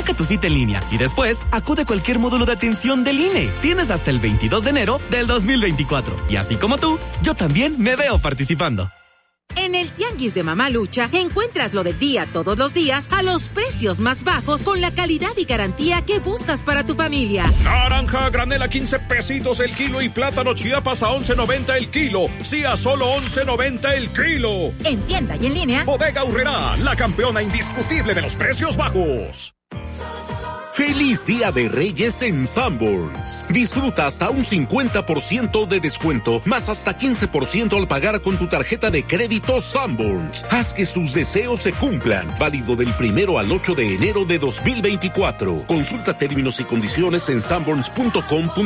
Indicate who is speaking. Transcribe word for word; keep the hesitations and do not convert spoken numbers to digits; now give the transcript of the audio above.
Speaker 1: Saca tu cita en línea y después acude a cualquier módulo de atención del I N E. Tienes hasta el veintidós de enero del dos mil veinticuatro. Y así como tú, yo también me veo participando.
Speaker 2: En el Tianguis de Mamalucha encuentras lo del día todos los días a los precios más bajos con la calidad y garantía que buscas para tu familia.
Speaker 3: Naranja granel a quince pesitos el kilo y plátano Chiapas a once noventa el kilo. Sí, a solo once noventa el kilo.
Speaker 2: En tienda y en línea.
Speaker 3: Bodega Aurrerá, la campeona indiscutible de los precios bajos.
Speaker 4: ¡Feliz Día de Reyes en Sanborns! Disfruta hasta un cincuenta por ciento de descuento, más hasta quince por ciento al pagar con tu tarjeta de crédito Sanborns. Haz que tus deseos se cumplan. Válido del primero al ocho de enero de dos mil veinticuatro. Consulta términos y condiciones en sanborns punto com punto